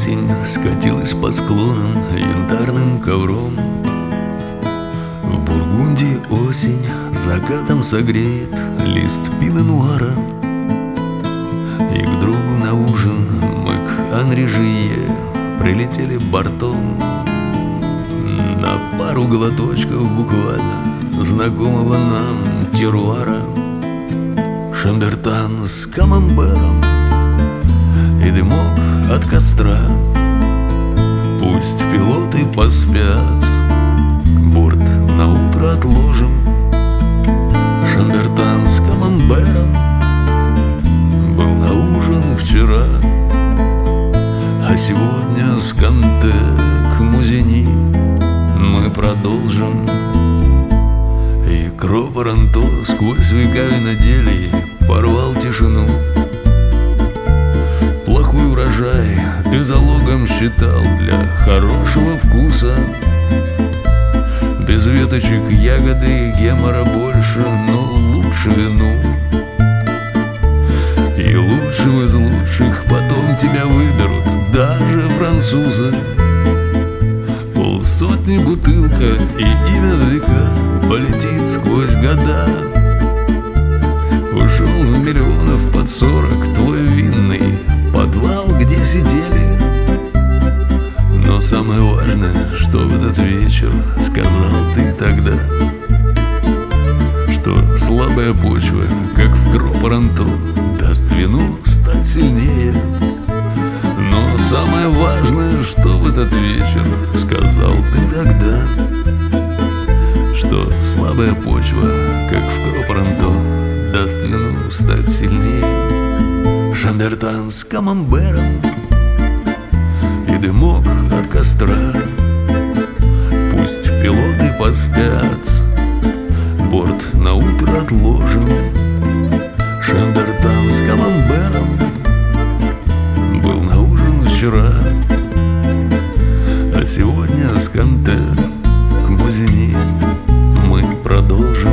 Осень скатилась по склонам янтарным ковром. В Бургундии осень закатом согреет лист пино-нуара. И к другу на ужин мы к Анри-Жие прилетели бортом. На пару глоточков буквально знакомого нам теруара. Шамбертан с камамбером и дымок от костра. Пусть пилоты поспят, борт на утро отложим. Шамбертан с камамбером был на ужин вчера, а сегодня с Канте к Музени мы продолжим. И Кро-Паранто сквозь века виноделий порвал тишину. Плохой урожай ты залогом считал для хорошего вкуса. Без веточек, ягоды и гемора больше, но лучше вину. И лучшего из лучших потом тебя выберут даже французы. Полсотни бутылка и имя века полетит сквозь года. Ушел в миллионов под 40 твой винный подвал, где сидели. Но самое важное, что в этот вечер сказал ты тогда, что слабая почва, как в Кро-Паранто, даст вину стать сильнее. Но самое важное, что в этот вечер сказал ты тогда, что слабая почва, как в Кро-Паранто, даст вину стать сильнее. Шамбертан с камамбером и дымок от костра. Пусть пилоты поспят, борт на утро отложим. Шамбертан с камамбером был на ужин вчера, а сегодня с Канте к Музени мы продолжим.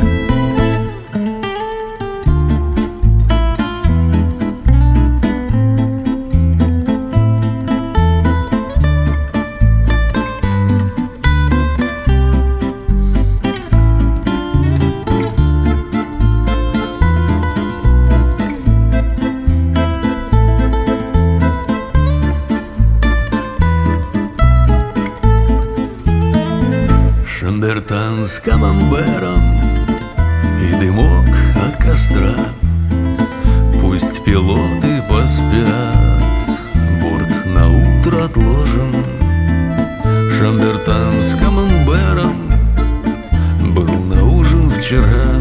Шамбертан с камамбером и дымок от костра. Пусть пилоты поспят, борт на утро отложим. Шамбертан с камамбером был на ужин вчера,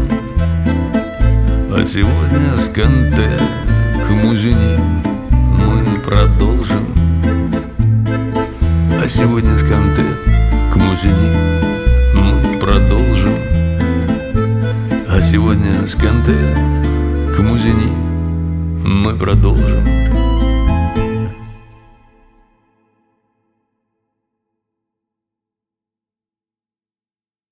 а сегодня с Канте к Музени мы продолжим. А сегодня с Канте к Музени мы продолжим. А сегодня с Канте к Музени мы продолжим.